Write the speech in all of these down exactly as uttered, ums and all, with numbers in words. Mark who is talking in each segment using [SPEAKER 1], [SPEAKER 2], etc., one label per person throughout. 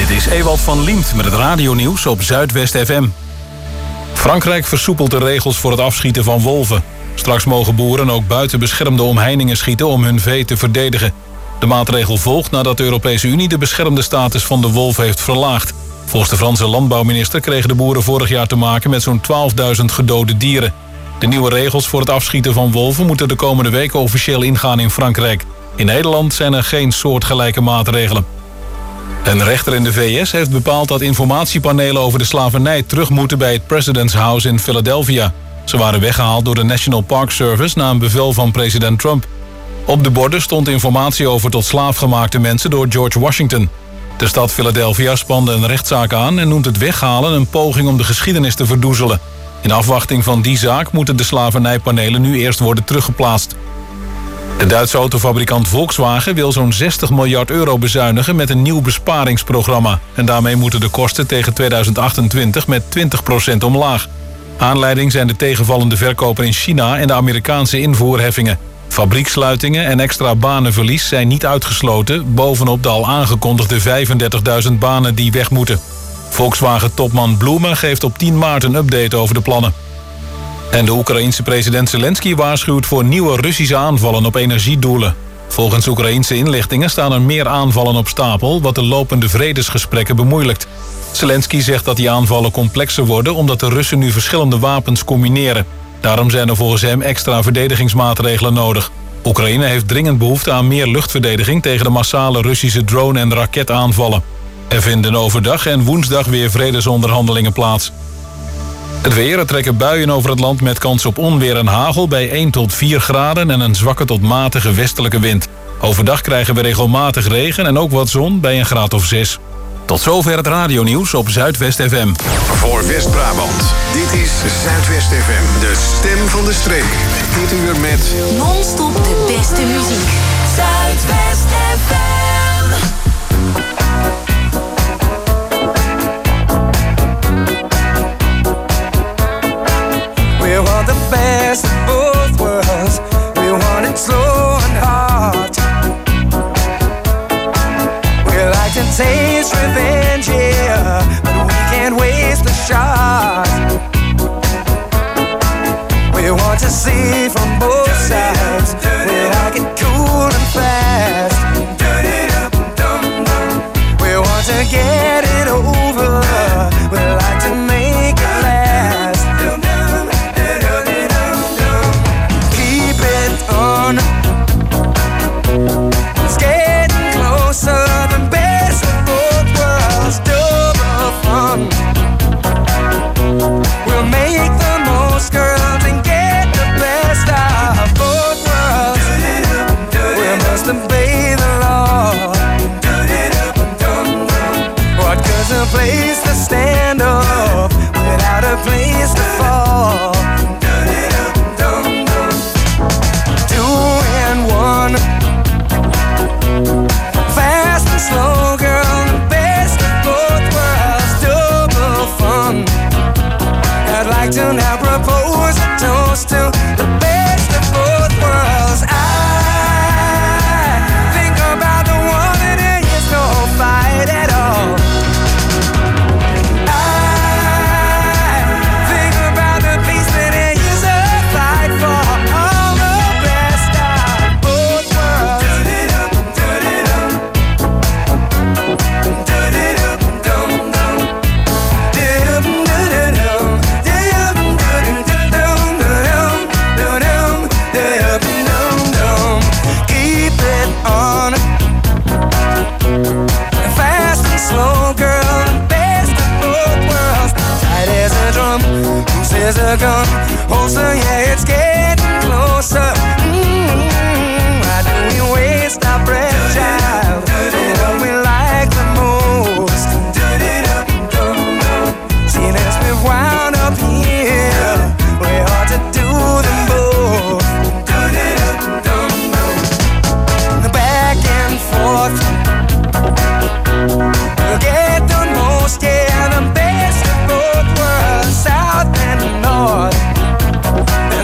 [SPEAKER 1] Dit is Ewald van Liemt met het radionieuws op Zuidwest F M. Frankrijk versoepelt de regels voor het afschieten van wolven. Straks mogen boeren ook buiten beschermde omheiningen schieten om hun vee te verdedigen. De maatregel volgt nadat de Europese Unie de beschermde status van de wolf heeft verlaagd. Volgens de Franse landbouwminister kregen de boeren vorig jaar te maken met zo'n twaalfduizend gedode dieren. De nieuwe regels voor het afschieten van wolven moeten de komende weken officieel ingaan in Frankrijk. In Nederland zijn er geen soortgelijke maatregelen. Een rechter in de V S heeft bepaald dat informatiepanelen over de slavernij terug moeten bij het President's House in Philadelphia. Ze waren weggehaald door de National Park Service na een bevel van president Trump. Op de borden stond informatie over tot slaafgemaakte mensen door George Washington. De stad Philadelphia spande een rechtszaak aan en noemt het weghalen een poging om de geschiedenis te verdoezelen. In afwachting van die zaak moeten de slavernijpanelen nu eerst worden teruggeplaatst. De Duitse autofabrikant Volkswagen wil zo'n zestig miljard euro bezuinigen met een nieuw besparingsprogramma. En daarmee moeten de kosten tegen tweeduizend achtentwintig met twintig procent omlaag. Aanleiding zijn de tegenvallende verkopen in China en de Amerikaanse invoerheffingen. Fabrieksluitingen en extra banenverlies zijn niet uitgesloten, bovenop de al aangekondigde vijfendertigduizend banen die weg moeten. Volkswagen-topman Bloemen geeft op tien maart een update over de plannen. En de Oekraïense president Zelensky waarschuwt voor nieuwe Russische aanvallen op energiedoelen. Volgens Oekraïense inlichtingen staan er meer aanvallen op stapel, wat de lopende vredesgesprekken bemoeilijkt. Zelensky zegt dat die aanvallen complexer worden omdat de Russen nu verschillende wapens combineren. Daarom zijn er volgens hem extra verdedigingsmaatregelen nodig. Oekraïne heeft dringend behoefte aan meer luchtverdediging tegen de massale Russische drone- en raketaanvallen. Er vinden overdag en woensdag weer vredesonderhandelingen plaats. Het weer, er trekken buien over het land met kans op onweer en hagel bij één tot vier graden en een zwakke tot matige westelijke wind. Overdag krijgen we regelmatig regen en ook wat zon bij een graad of zes. Tot zover het radionieuws op Zuidwest F M.
[SPEAKER 2] Voor West-Brabant, dit is Zuidwest F M, de stem van de streek. Dit uur met
[SPEAKER 3] non-stop de beste muziek. Zuidwest F M.
[SPEAKER 4] We want the best of both worlds. We want it slow and hard. We like to taste revenge, yeah, but we can't waste the shot. We want to see from both sides. We like it cool and fast. We want to get it over. We like to make it last. Keep it on. It's getting closer. The best of both worlds, double fun. We'll make the most, girls, and get the best of both worlds. We must obey the law. What good's a place to stand up without a place to fall? Two and one, fast and slow, girl, the best of both worlds, double fun. I'd like to now propose a toast to the best of both worlds. I think about the one and there is no fight at all. I think about the peace that there is a fight for. All the best of both worlds. Keep it on. Fast and slow, girl, the best of both worlds. Tight as a drum, loose as a gun. Holster, yeah, it's getting closer. Mm-hmm. Why do we waste our breath, child? You know we like the most. See, let's be wound up here. We ought to do them both. Back and forth. We'll get the most, yeah, the best of both worlds, south and north.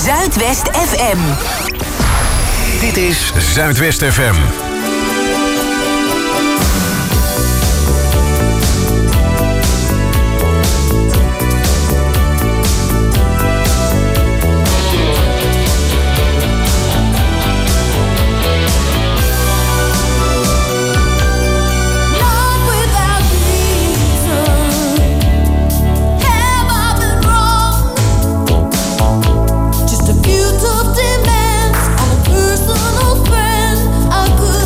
[SPEAKER 3] Zuidwest F M.
[SPEAKER 2] Dit is Zuidwest F M.
[SPEAKER 5] Just a few tough demands on a personal friend. I could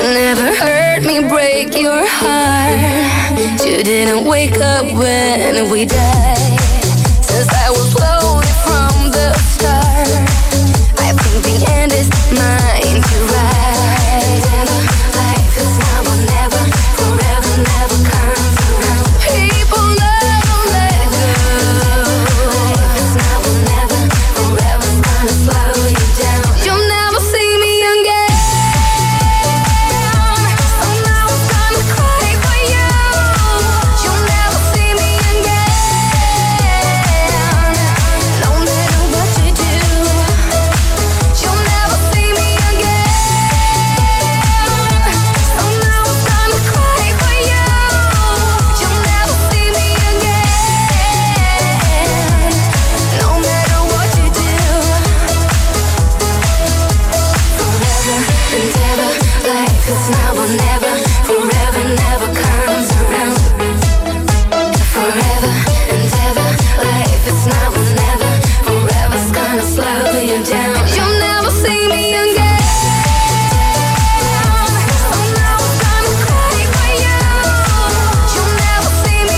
[SPEAKER 3] never hurt me, break your heart. You didn't wake up when we died. Since I was loaded from the start, I think the end is mine to ride. Life is now or never, forever never comes around. People never let go. Life is now or never, forever's gonna slow you down. You'll never see me again. So now I'm gonna cry for you. You'll never see me again. No matter what you do, you'll never see me again. So now I'm gonna cry for you. You'll never see me again. No matter what you do. Forever and ever, life is now or never. Forever never comes around. Forever and ever, life is now or never. Forever's gonna slow you down. You'll never see me again. So now I'm gonna cry for you. You'll never see me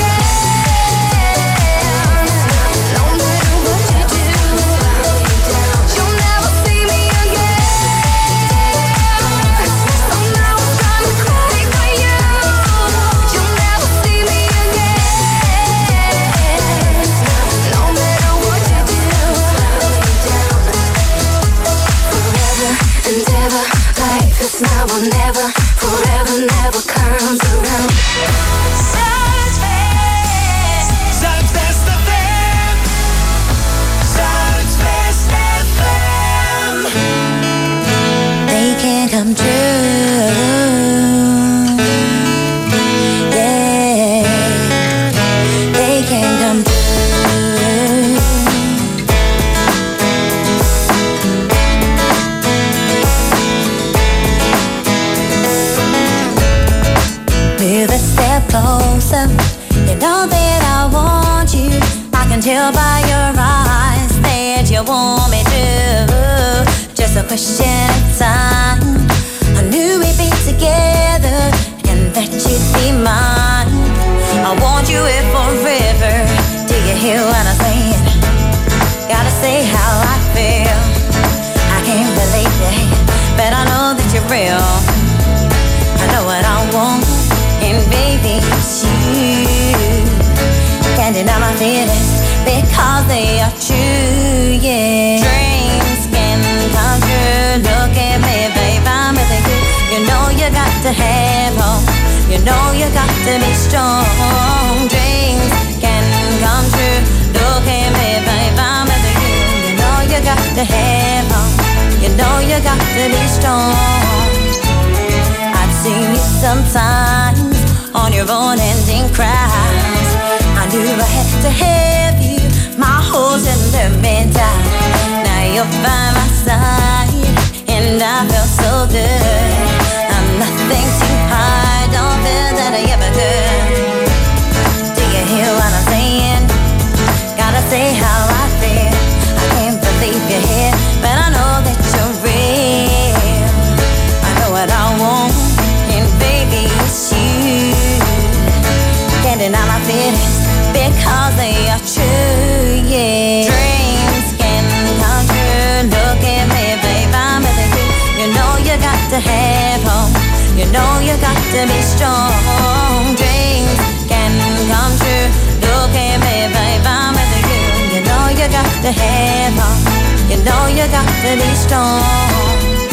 [SPEAKER 3] again. No matter what you do, you'll never see me again. So now I'm gonna cry for you. You'll never see me again. No matter what you do, forever and ever, life is now or never. Forever never comes around.
[SPEAKER 4] Zuidwest F M. Zuidwest F M.
[SPEAKER 5] They can't come true. Yeah, they can't come true. Move a step closer. You know that I want you. I can tell by your eyes that you want me to. Just a question of time. I knew we'd be together and that you'd be mine. I want you here forever. Do you hear what I'm saying? Gotta say how I feel. I can't believe it, but I know that you're real. I know what I want, and baby, it's you. Can't deny my feelings because they are true, yeah. Dreams can come true. Look at me, babe, I'm with you. You know you got to have hope. You know you got to be strong. Dreams can come true. Look at me, babe, I'm with you. You know you got to have hope. You know you got to be strong. I've seen you sometimes on your own ending cries. I knew I had to have you. My whole let me down. Now you're by my side, and I feel so good. I'm nothing too hard, don't feel that I ever could. Do you hear what I'm saying? Gotta say how I feel. I can't believe you're here, but I know that you're real. I know what I want, and baby, it's you. Can't deny my feelings because they are true, yeah. Dreams can come true. Look at me, babe, I'm with you. You know you got to have hope. You know you got to be strong. Dreams can come true. Look at me, babe, I'm with you. You know you got to have hope. You know you got to be strong.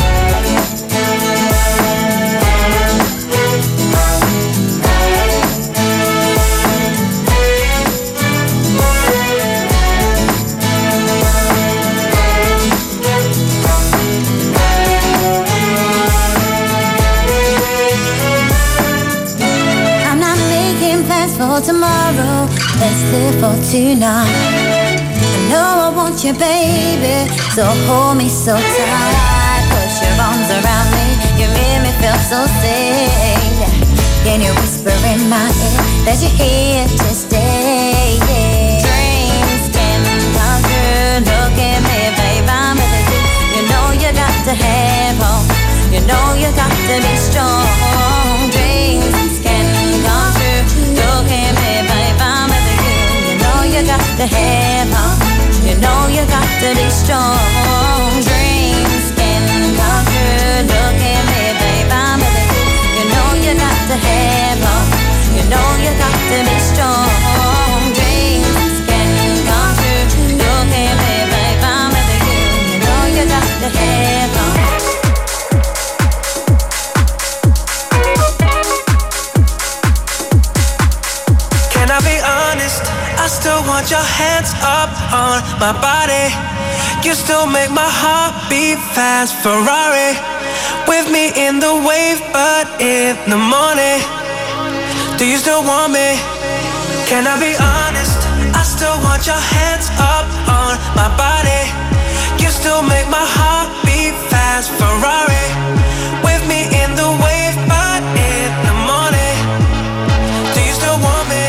[SPEAKER 5] For tomorrow, let's live for tonight. I know I want you, baby, so hold me so tight. Put your arms around me, you make me feel so safe. Can you whisper in my ear that you're here to stay? Yeah. Dreams can come true. Look at me, babe, I'm with you. You know you got to have hope. You know you got to be strong. Dreams can come true. Look at me, babe, I'm with you. You know you got to have hope. You know you got to be strong. Dreams can come true. Look at me, babe, I'm with you. You know you got to have hope. You know you got to be strong. Dreams can come true. Look at me, babe, I'm with you. You know you got to have hope.
[SPEAKER 4] Can I be honest? I still want your hands up on my body. You still make my heart beat fast. Ferrari with me in the wave, but in the morning. Do you still want me? Can I be honest? I still want your hands up on my body. You still make my heart beat fast. Ferrari with me in the wave, but in the morning. Do you still want me?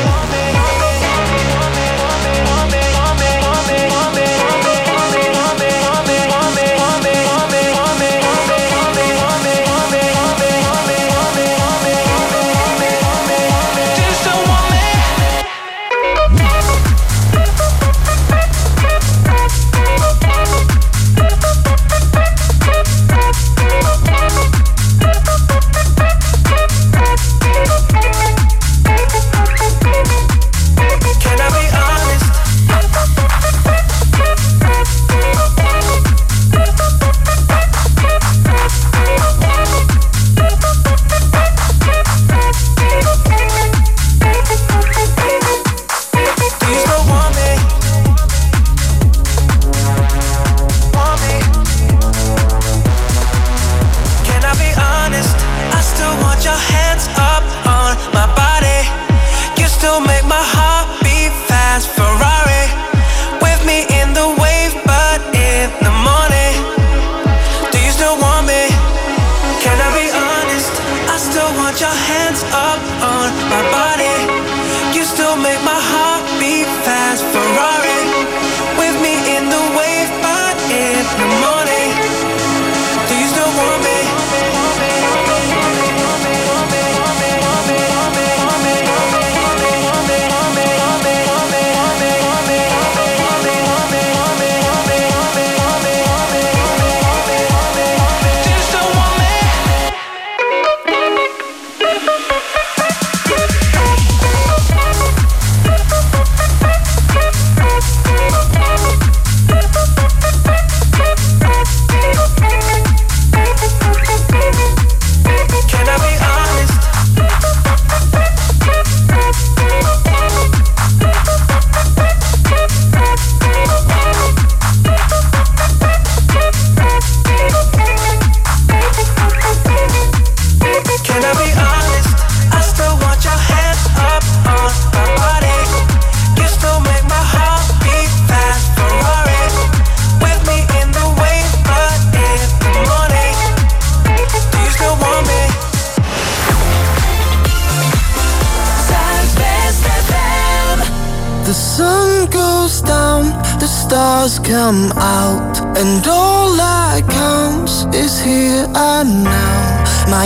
[SPEAKER 6] Come out, and all that counts is here and now. My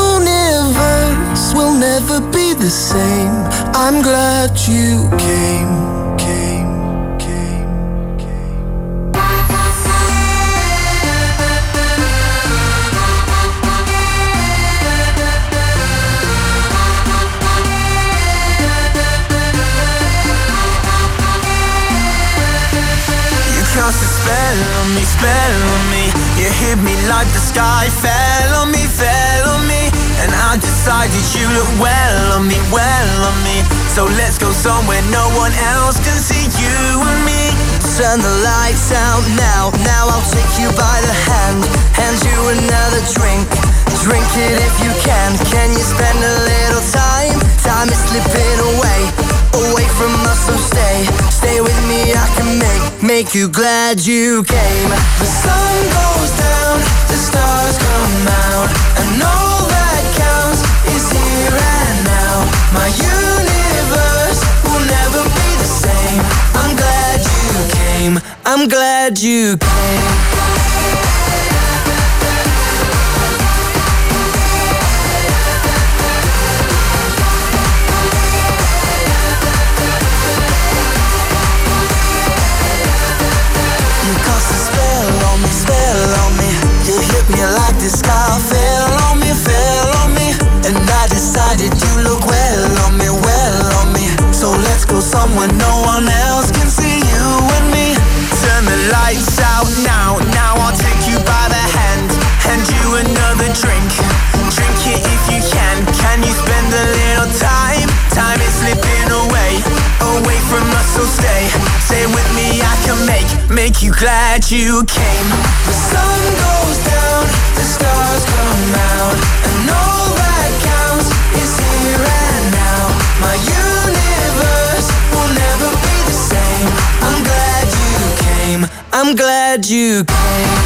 [SPEAKER 6] universe will never be the same. I'm glad you came.
[SPEAKER 7] Cast a spell on me, spell on me. You hit me like the sky fell on me, fell on me. And I decided you look well on me, well on me. So let's go somewhere no one else can see you and me.
[SPEAKER 6] Turn the lights out now, now I'll take you by the hand. Hand you another drink, drink it if you can. Can you spend a little time? Time is slipping away, away from us, so stay. Stay with me, I can make, make you glad you came. The sun goes down, the stars come out, and all that counts is here and now. My universe will never be the same. I'm glad you came, I'm glad you came.
[SPEAKER 7] glad you came.
[SPEAKER 6] The sun goes down, the stars come out, and all that counts is here and now. My universe will never be the same. I'm glad you came. I'm glad you came.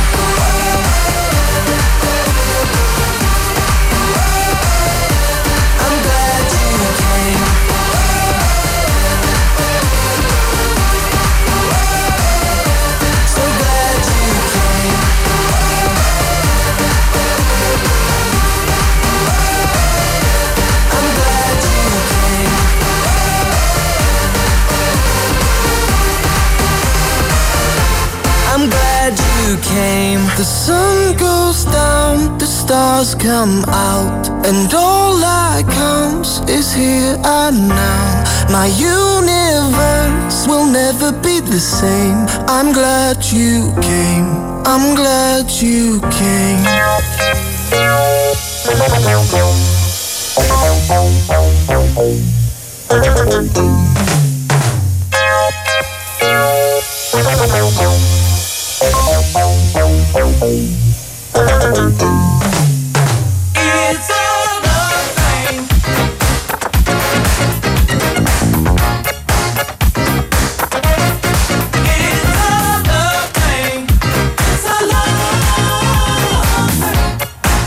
[SPEAKER 6] I'm glad you came. The sun goes down, the stars come out, and all that counts is here and now. My universe will never be the same. I'm glad you came. I'm glad you came.
[SPEAKER 7] It's all the same. It's all the same. It's all the same.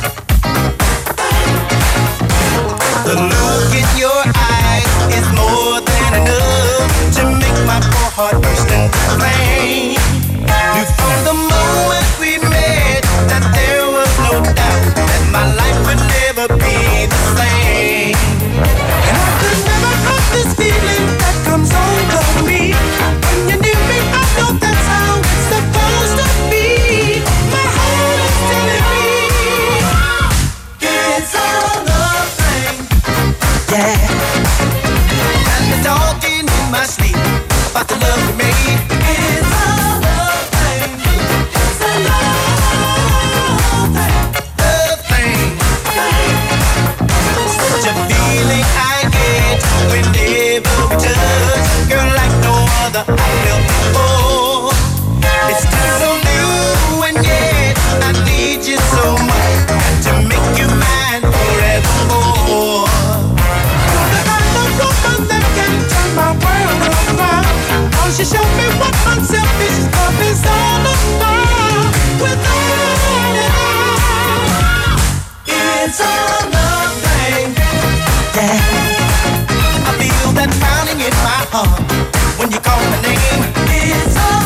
[SPEAKER 7] The look in your eyes is more than enough to make my poor heart burst into flame. Knew from the moment we met that there was no doubt that my life would never be the same. And I could never cut this feeling that comes over me. When you're near me, I know that's how it's supposed to be. My heart is telling me it's all the same. Yeah. And the talking in my sleep about the love we made. It's all the same. It's a love thing. Love thing. Such a feeling I get whenever we touch. Girl, like no other I felt before. It's still so new and yet I need you so much to make you mine forevermore. You're the kind of woman that can turn my world around. Cause you show me what unselfish love is all about. Without it all, it's all nothing. Yeah, I feel that pounding in my heart when you call my name. It's all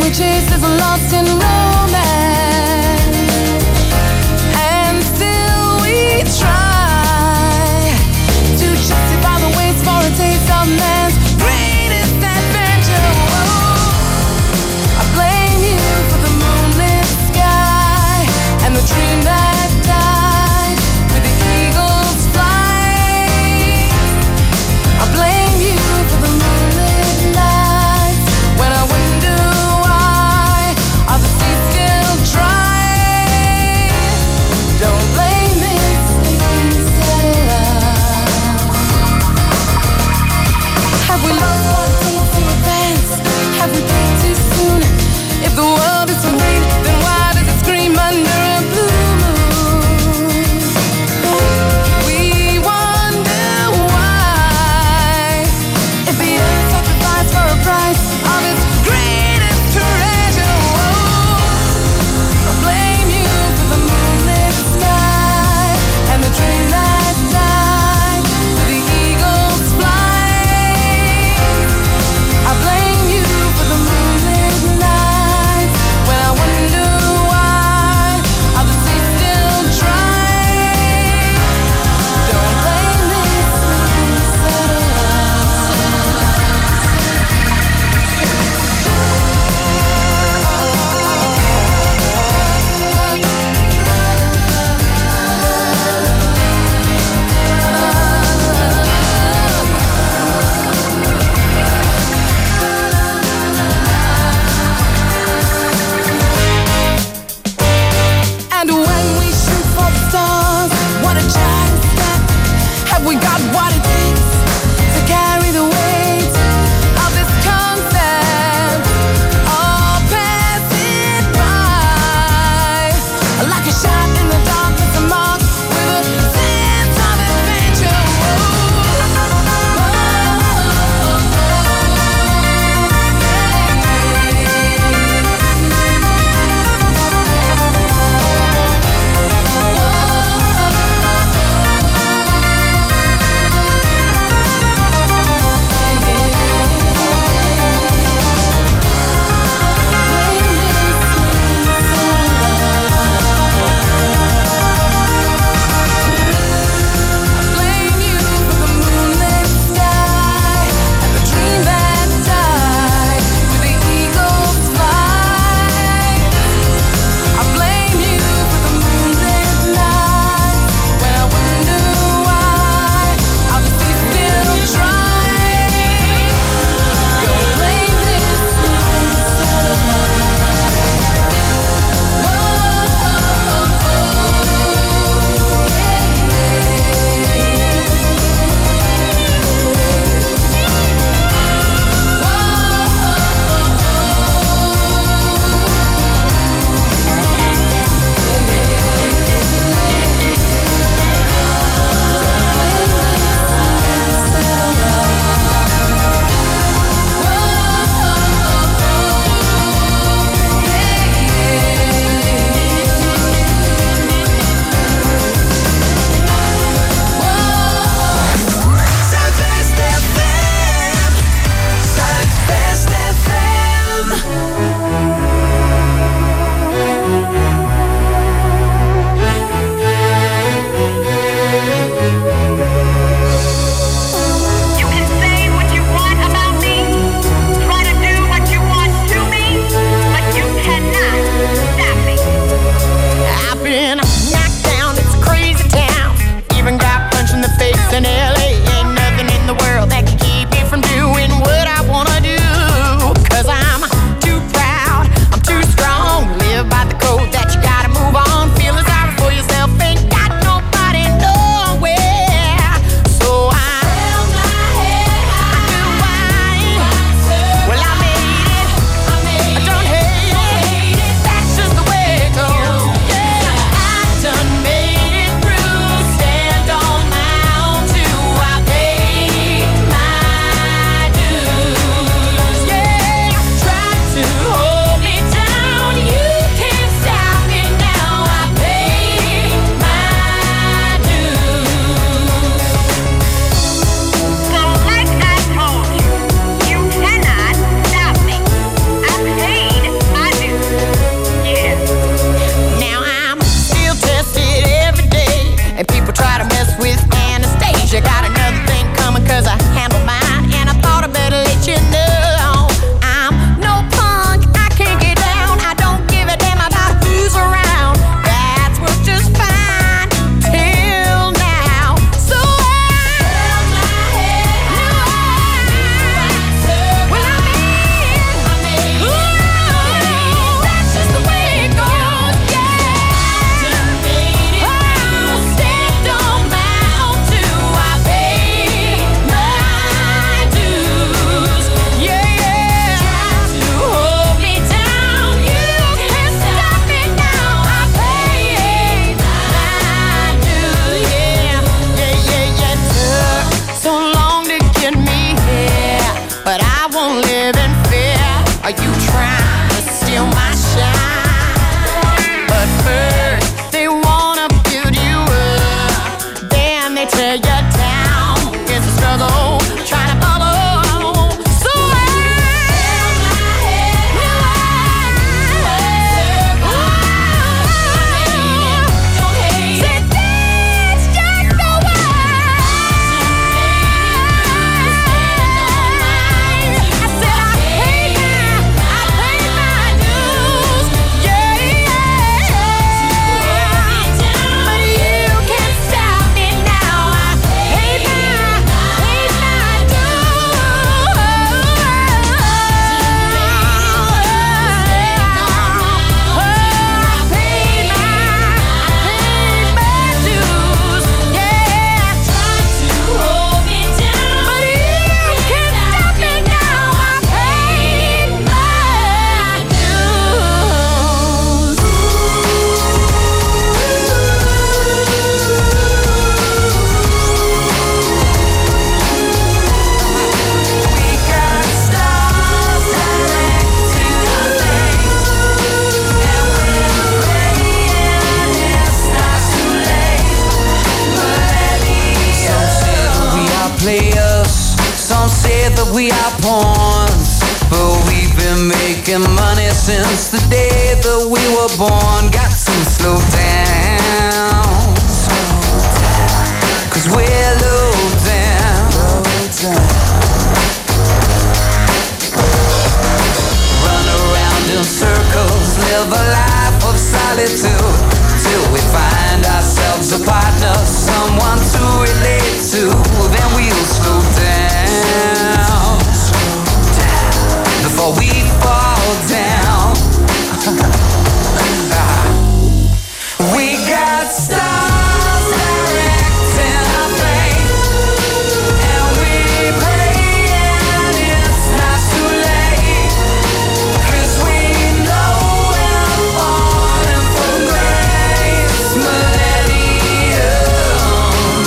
[SPEAKER 8] we chase is lost in romance, and still we try to justify the waste for a taste of man's greatest adventure. Oh, I blame you for the moonlit sky and the dream that died with the eagle's flight. I blame you for the moonlit nights when I wonder why all the seasons
[SPEAKER 9] but I won't live in fear. Are you trying to steal my shine? But first they wanna build you up, then they tear you down. It's a struggle trying to bubble. So I held my head high. Don't hate. Said that's just the way. I said I paid my, I paid my dues. Yeah, yeah. But you can't stop me now. I paid my, paid my dues. Oh, I paid my, I paid my dues. Yeah. Try to hold me down, but you can't stop me now. I paid my dues. We got stars directing our fate, and we're praying it's not too late.
[SPEAKER 6] Some say that we are players, some say that we are pawns, but we've been making money since the day that we were born. Got to slow down, cause we're low down. Run around in circles, live a life of solitude, till we find ourselves a partner, someone to relate to. Then we'll slow down before we fall down. We got stars directing our fate, and we praying it's not too late, 'cause we know we're falling from grace. Millennium.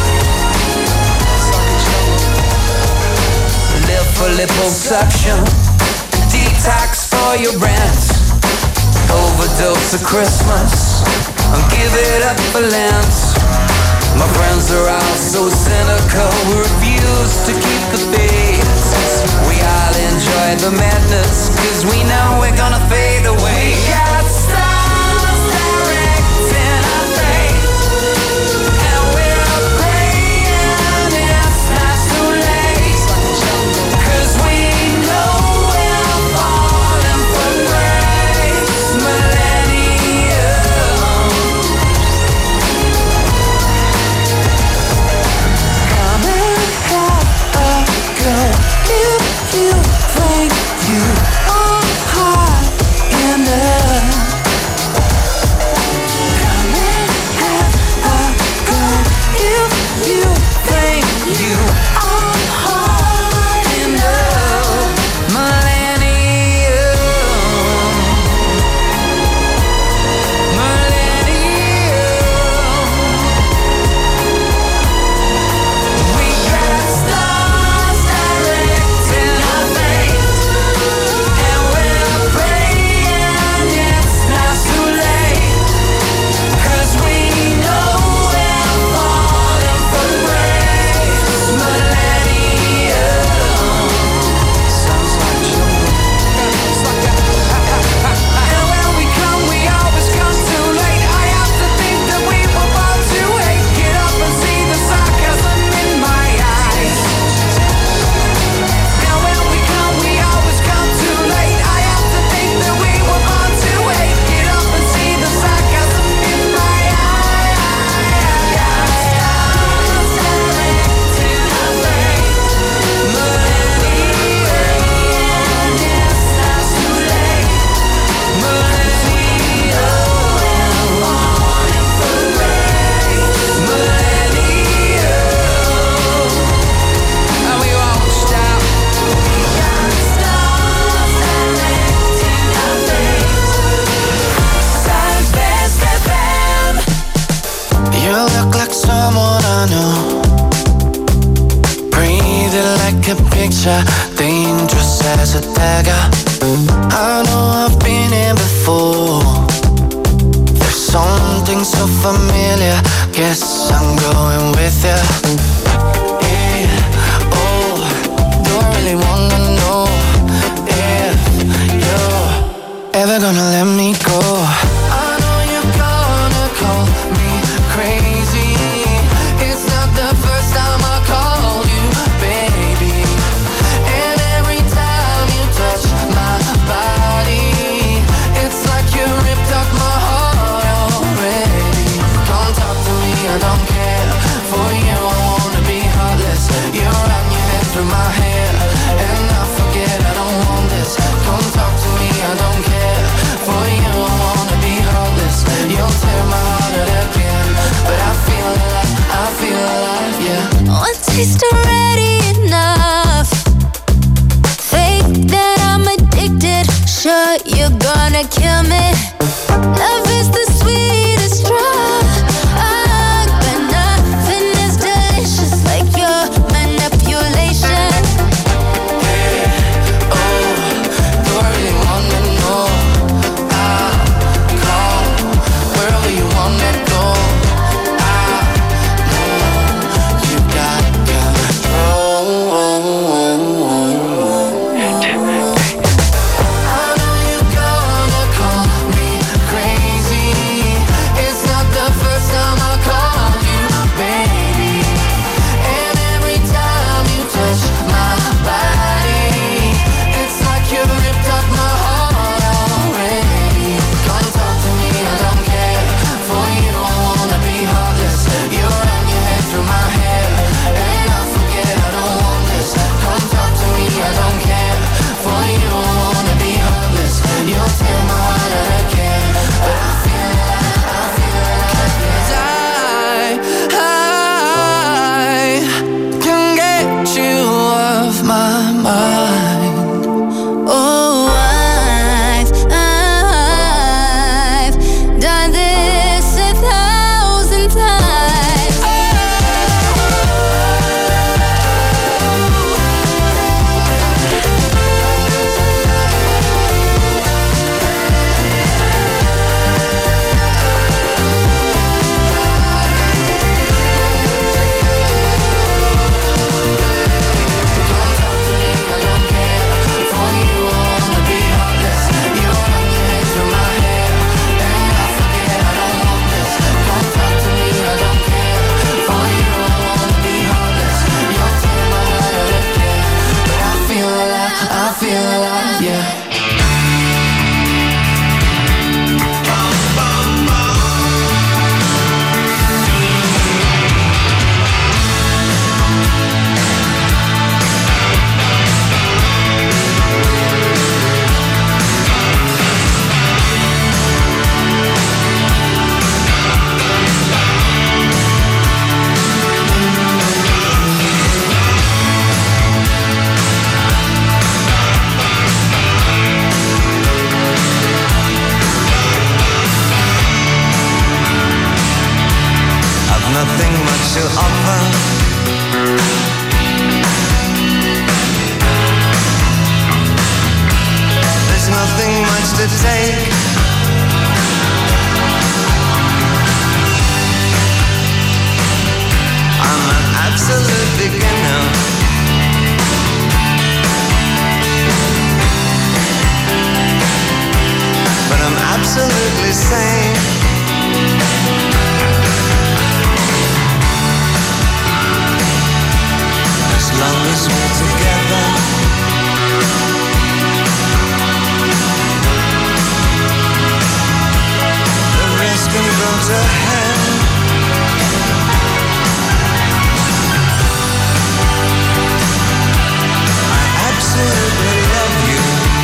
[SPEAKER 6] Live for liposuction, detox for your rent, overdose of Christmas, and give it up for Lent. My friends are all so cynical, we refuse to keep the faith. We all enjoy the madness, 'cause we know we're gonna fade away. We got stars directing our fate, and we're praying it's not too late, 'cause we know we're falling from grace. Millennium. Come and have a go if you think you are hot enough.
[SPEAKER 10] a picture, dangerous as a dagger. I know I've been here before. There's something so familiar. Guess I'm going with ya. Yeah, oh, do I really wanna know if you're ever gonna let me go? I know you're gonna call me crazy. It's not the first time I called you baby. And every time you touch my body, it's like you ripped up my heart already. Come talk to me, I don't care. For you I wanna be heartless. You run your head through my hair, and I forget I don't want this. Come talk to me, I don't care. For you I wanna be heartless. You'll tear my heart out again, but I feel alive, I feel alive, yeah.
[SPEAKER 3] One taste already enough. Fake that I'm addicted. Sure you're gonna kill me. Love is the sweetest drug, but nothing is delicious like your manipulation.
[SPEAKER 10] Yeah, oh, do I really wanna know? I'll call wherever you wanna go. I know you got control. I know you're gonna call me crazy. It's not the first time I called you baby. And every time you touch my body, it's like you ripped up my heart already. Come talk to me, I don't care. For you I wanna be heartless. You run your head through my hair, and I forget I don't want this. Come talk to me, I don't care. For you I wanna be heartless. You'll tear my heart out again, but I feel alive, I feel alive, yeah. I, I can get you off my mind.
[SPEAKER 3] Oh, I've, I've done this a thousand times.
[SPEAKER 10] I feel alive, yeah.
[SPEAKER 6] I've nothing much to offer. There's nothing much to take. I'm an absolute beginner. But I'm absolutely sane. As long as we're together, the rest can go to hell. I absolutely love you.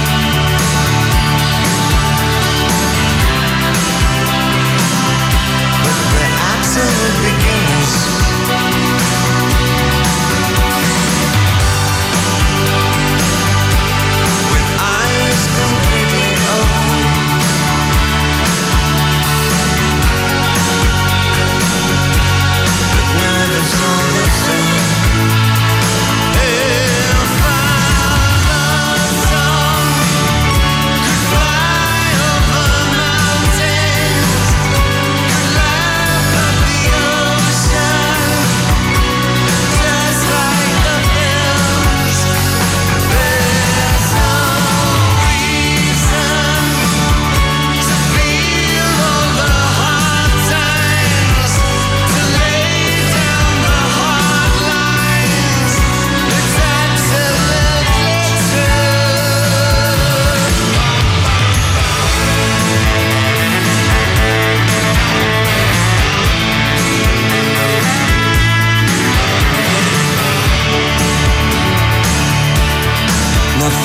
[SPEAKER 6] But we're absolute beginners.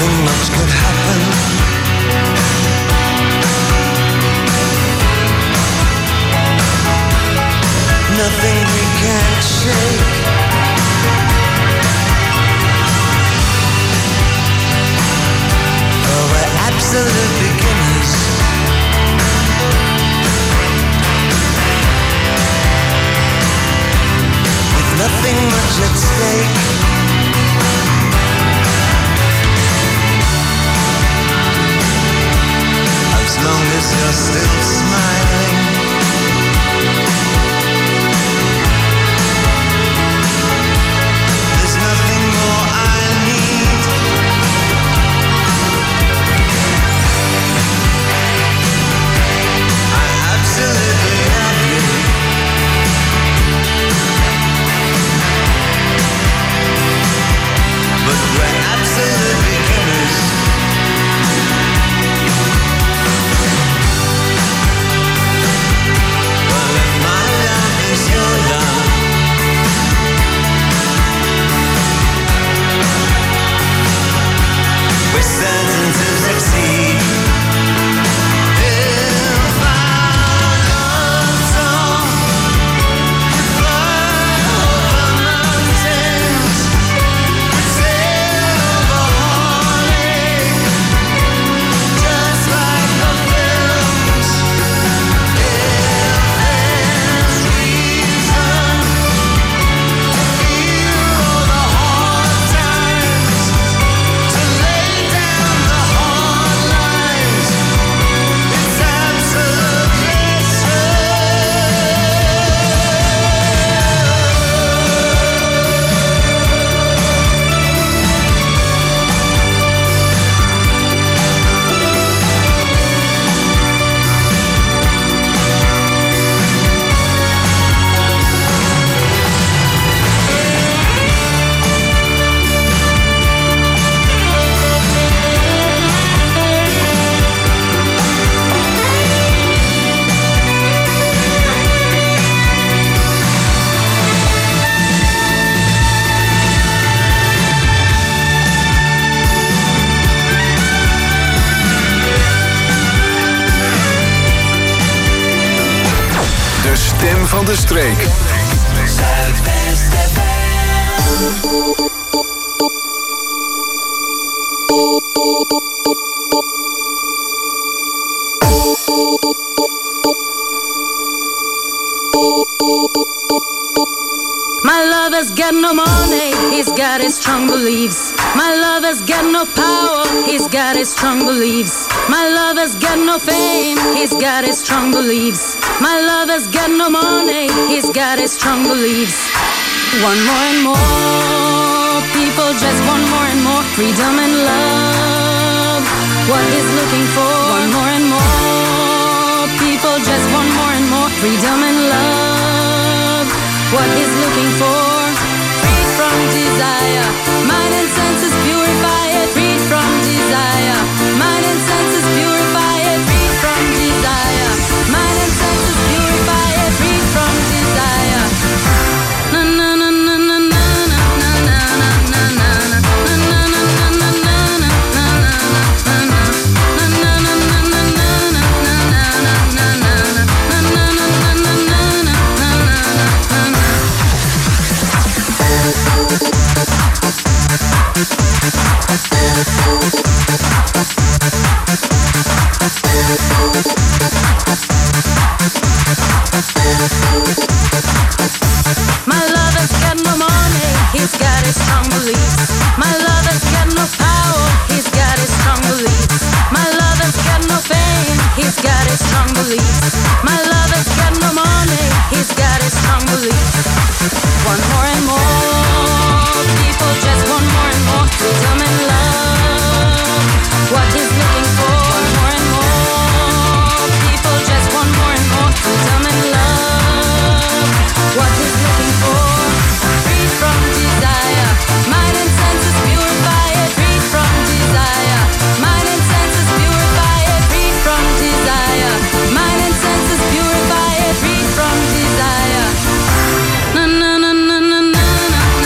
[SPEAKER 11] nothing much could happen. Nothing we can't shake. Oh, we're absolute beginners. With nothing much at stake. As long as you're still smiling. There's nothing more I need. I absolutely love you. But we're absolute beginners. Well, if my love is your love, we're certain to succeed. If our love song could fly over mountains, could sail over Hawley, just like the films. If there's reason to feel all the hard times, to lay down the hard lines, it's absolute pleasure.
[SPEAKER 2] De stem van de streek.
[SPEAKER 5] My lover's got no money, he's got his strong beliefs. My lover's got no power, he's got his strong beliefs. My lover's got no fame, he's got his strong beliefs. My lover's got no money, he's got his strong beliefs. One more and more, people just want more and more freedom and love. What he's looking for, one more and more, people just want more and more freedom and love. What he's looking for, freed from desire, mind and senses purify it, freed from desire, mind and senses purify it, freed from desire, mind and senses purify it, freed from desire. Na na na na na na na na na na na My lover's got no money, he's got his strong beliefs. My lover's got no power, he's got his strong beliefs. My lover's got no fame, he's got his strong beliefs. My lover's got no money, he's got his strong beliefs. One more and more, people just want more and more freedom and love. What he's looking for, one more and more, people just want more and more freedom and love. What he's looking for, freed from desire, mind and senses purify it, freed from desire, mind and senses purify it, freed from desire, mind and senses purify it, freed from desire. Na na na na na na na.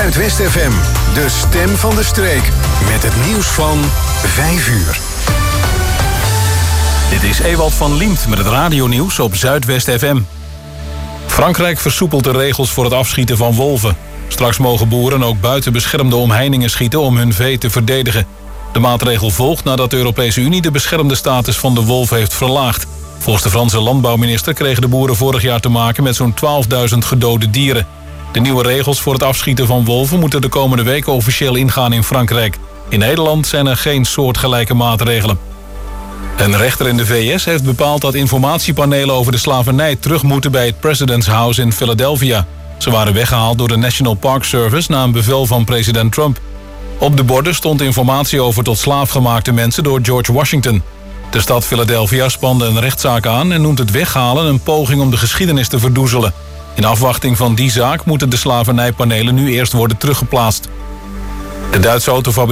[SPEAKER 2] Zuidwest F M, de stem van de streek. Met het nieuws van vijf uur.
[SPEAKER 1] Dit is Ewald van Liemt met het radionieuws op Zuidwest F M. Frankrijk versoepelt de regels voor het afschieten van wolven. Straks mogen boeren ook buiten beschermde omheiningen schieten om hun vee te verdedigen. De maatregel volgt nadat de Europese Unie de beschermde status van de wolf heeft verlaagd. Volgens de Franse landbouwminister kregen de boeren vorig jaar te maken met zo'n twaalfduizend gedode dieren. De nieuwe regels voor het afschieten van wolven moeten de komende weken officieel ingaan in Frankrijk. In Nederland zijn er geen soortgelijke maatregelen. Een rechter in de V S heeft bepaald dat informatiepanelen over de slavernij terug moeten bij het President's House in Philadelphia. Ze waren weggehaald door de National Park Service na een bevel van president Trump. Op de borden stond informatie over tot slaafgemaakte mensen door George Washington. De stad Philadelphia spande een rechtszaak aan en noemt het weghalen een poging om de geschiedenis te verdoezelen. In afwachting van die zaak moeten de slavernijpanelen nu eerst worden teruggeplaatst. De Duitse autofabrikant